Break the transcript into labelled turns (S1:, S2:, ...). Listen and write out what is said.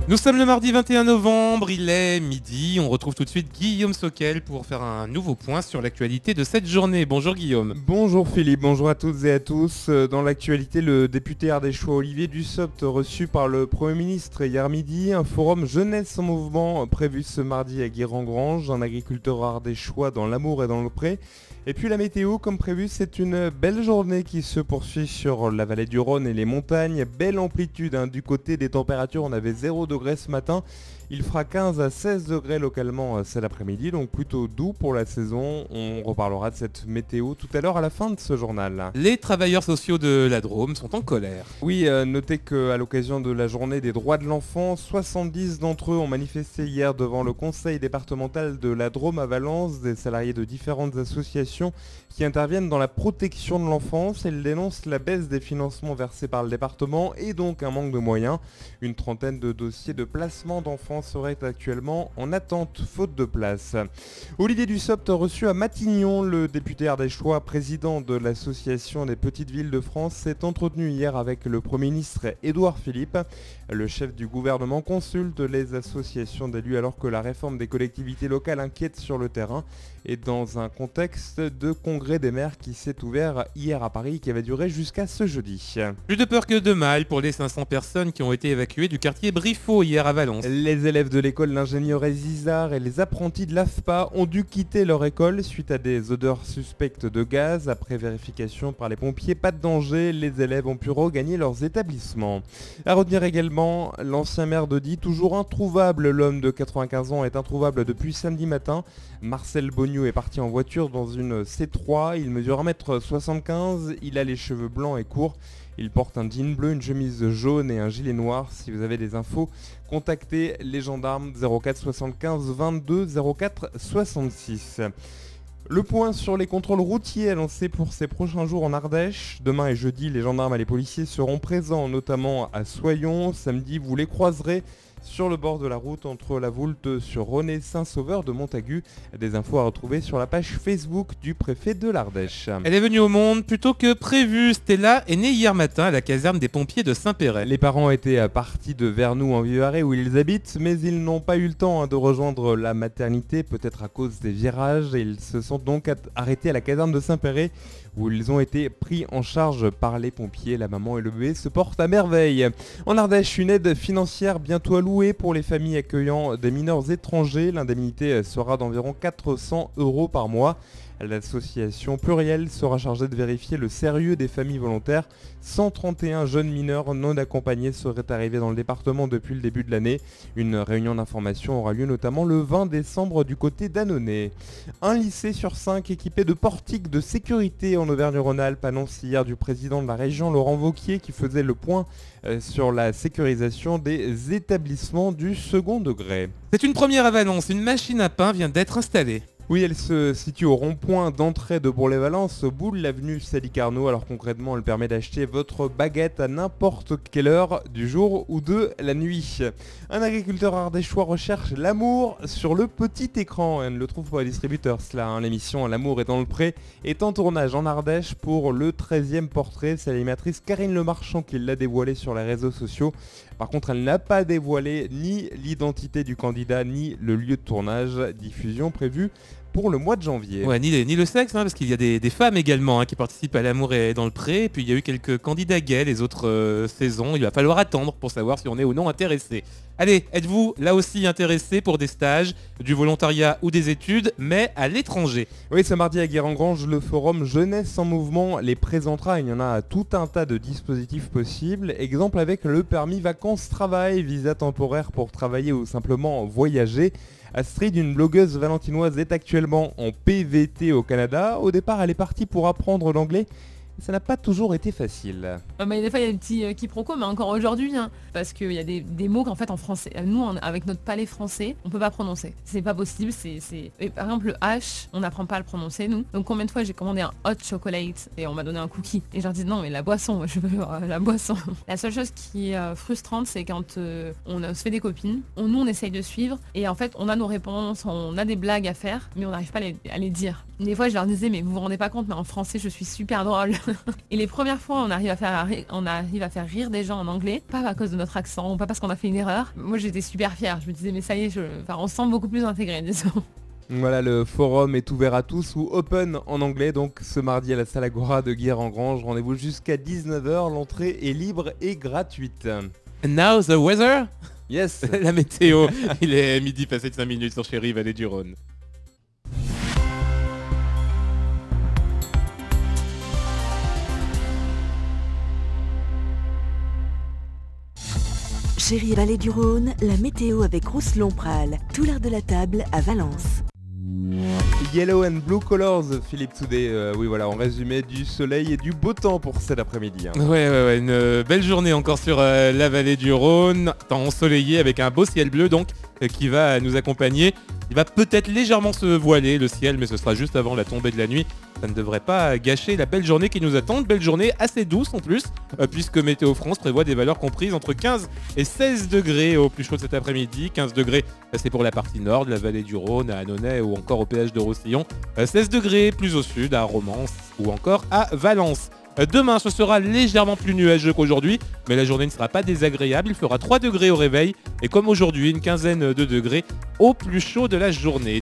S1: Nous sommes le mardi 21 novembre, il est midi, on retrouve tout de suite Guillaume Soquel pour faire un nouveau point sur l'actualité de cette journée. Bonjour Guillaume.
S2: Bonjour Philippe, bonjour à toutes et à tous. Dans l'actualité, le député ardéchois Olivier Dussopt reçu par le Premier ministre hier midi, un forum jeunesse en mouvement prévu ce mardi à Guérengrange, un agriculteur ardéchois dans l'amour et dans le pré. Et puis la météo, comme prévu, c'est une belle journée qui se poursuit sur la vallée du Rhône et les montagnes. Belle amplitude du côté des températures, on avait 0 degré ce matin. Il fera 15 à 16 degrés localement cet après-midi, donc plutôt doux pour la saison. On reparlera de cette météo tout à l'heure à la fin de ce journal.
S1: Les travailleurs sociaux de la Drôme sont en colère.
S2: Oui, notez qu'à l'occasion de la journée des droits de l'enfant, 70 d'entre eux ont manifesté hier devant le conseil départemental de la Drôme à Valence, des salariés de différentes associations qui interviennent dans la protection de l'enfance. Ils dénoncent la baisse des financements versés par le département et donc un manque de moyens. Une trentaine de dossiers de placement d'enfants seraient actuellement en attente, faute de place. Olivier Dussopt reçu à Matignon, le député ardéchois, président de l'association des petites villes de France, s'est entretenu hier avec le Premier ministre Édouard Philippe. Le chef du gouvernement consulte les associations d'élus alors que la réforme des collectivités locales inquiète sur le terrain et dans un contexte de congrès des maires qui s'est ouvert hier à Paris, qui avait duré jusqu'à ce jeudi.
S1: Plus de peur que de mal pour les 500 personnes qui ont été évacuées du quartier Briffaut hier à Valence.
S2: Les élèves de l'école d'ingénieur Zizard et les apprentis de l'AFPA ont dû quitter leur école suite à des odeurs suspectes de gaz. Après vérification par les pompiers, pas de danger, les élèves ont pu regagner leurs établissements. À retenir également, l'ancien maire de Die, toujours introuvable. L'homme de 95 ans est introuvable depuis samedi matin. Marcel Bognou est parti en voiture dans une C3, il mesure 1m75, il a les cheveux blancs et courts, il porte un jean bleu, une chemise jaune et un gilet noir. Si vous avez des infos, contactez les gendarmes 04 75 22 04 66. Le point sur les contrôles routiers annoncés pour ces prochains jours en Ardèche. Demain et jeudi, les gendarmes et les policiers seront présents, notamment à Soyons. Samedi, vous les croiserez sur le bord de la route entre la Voulte sur Rhône et Saint-Sauveur de Montagu. Des infos à retrouver sur la page Facebook du préfet de l'Ardèche.
S1: Elle est venue au monde plus tôt que prévu. Stella est née hier matin à la caserne des pompiers de Saint-Péret.
S2: Les parents étaient partis de Vernoux en Vivarais où ils habitent, mais ils n'ont pas eu le temps de rejoindre la maternité, peut-être à cause des virages, et ils se sont donc arrêtés à la caserne de Saint-Péret où ils ont été pris en charge par les pompiers. La maman et le bébé se portent à merveille. En Ardèche, une aide financière bientôt allouée pour les familles accueillant des mineurs étrangers. L'indemnité sera d'environ 400 € par mois. L'association Pluriel sera chargée de vérifier le sérieux des familles volontaires. 131 jeunes mineurs non accompagnés seraient arrivés dans le département depuis le début de l'année. Une réunion d'information aura lieu notamment le 20 décembre du côté d'Annonay. Un lycée sur 5 équipé de portiques de sécurité en Auvergne-Rhône-Alpes, annonce hier du président de la région Laurent Wauquiez qui faisait le point sur la sécurisation des établissements du second degré.
S1: C'est une première à Valence, une machine à pain vient d'être installée.
S2: Oui, elle se situe au rond-point d'entrée de Bourg-les-Valences, au bout de l'avenue Sadi Carnot. Alors concrètement, elle permet d'acheter votre baguette à n'importe quelle heure du jour ou de la nuit. Un agriculteur ardéchois recherche l'amour sur le petit écran. On ne le trouve pas à distributeur, cela. L'émission L'amour est dans le pré est en tournage en Ardèche pour le 13e portrait. C'est l'animatrice Karine Lemarchand qui l'a dévoilé sur les réseaux sociaux. Par contre, elle n'a pas dévoilé ni l'identité du candidat, ni le lieu de tournage. Diffusion prévue pour le mois de janvier.
S1: Ouais, ni le sexe, parce qu'il y a des femmes également qui participent à L'amour est dans le pré. Et puis il y a eu quelques candidats gays les autres saisons. Il va falloir attendre pour savoir si on est ou non intéressé. Allez, êtes-vous là aussi intéressé pour des stages, du volontariat ou des études, mais à l'étranger?
S2: Oui, ce mardi à Guérengrange, le forum Jeunesse en mouvement les présentera. Il y en a tout un tas de dispositifs possibles. Exemple avec le permis vacances-travail, visa temporaire pour travailler ou simplement voyager. Astrid, une blogueuse valentinoise, est actuellement en PVT au Canada. Au départ, elle est partie pour apprendre l'anglais. Ça n'a pas toujours été facile.
S3: Des fois il y a des petits quiproquos, mais encore aujourd'hui, parce qu'il y a des mots qu'en fait en français, nous avec notre palais français, on peut pas prononcer. C'est pas possible, Et par exemple le H, on n'apprend pas à le prononcer nous. Donc combien de fois j'ai commandé un hot chocolate et on m'a donné un cookie. Et je leur dis non mais la boisson, je veux la boisson. La seule chose qui est frustrante, c'est quand on se fait des copines, nous on essaye de suivre et en fait on a nos réponses, on a des blagues à faire, mais on n'arrive pas à les dire. Des fois je leur disais mais vous vous rendez pas compte, mais en français je suis super drôle. Et les premières fois, on arrive à faire rire des gens en anglais, pas à cause de notre accent, pas parce qu'on a fait une erreur. Moi, j'étais super fière. Je me disais, mais ça y est, on se sent beaucoup plus intégré, disons.
S2: Voilà, le forum est ouvert à tous ou open en anglais, donc ce mardi à la salle Agora de Guéret-en-Grange. Rendez-vous jusqu'à 19h, l'entrée est libre et gratuite.
S1: And now the weather.
S2: Yes.
S1: La météo. Il est midi passé de 5 minutes sur Chérie, Vallée du Rhône.
S4: Chérie Vallée du Rhône, la météo avec Rousselon Pral. Tout l'art de la table à Valence.
S2: Yellow and Blue Colors, Philippe Toudé. Oui, voilà, en résumé, du soleil et du beau temps pour cet après-midi. Hein.
S1: Ouais, une belle journée encore sur la Vallée du Rhône. Temps ensoleillé avec un beau ciel bleu donc qui va nous accompagner. Il va peut-être légèrement se voiler le ciel, mais ce sera juste avant la tombée de la nuit. Ça ne devrait pas gâcher la belle journée qui nous attend. Une belle journée assez douce en plus, puisque Météo France prévoit des valeurs comprises entre 15 et 16 degrés au plus chaud de cet après-midi. 15 degrés, c'est pour la partie nord de la Vallée du Rhône, à Annonay ou encore au péage de Roussillon. 16 degrés plus au sud, à Romans ou encore à Valence. Demain, ce sera légèrement plus nuageux qu'aujourd'hui, mais la journée ne sera pas désagréable. Il fera 3 degrés au réveil et comme aujourd'hui, une quinzaine de degrés au plus chaud de la journée.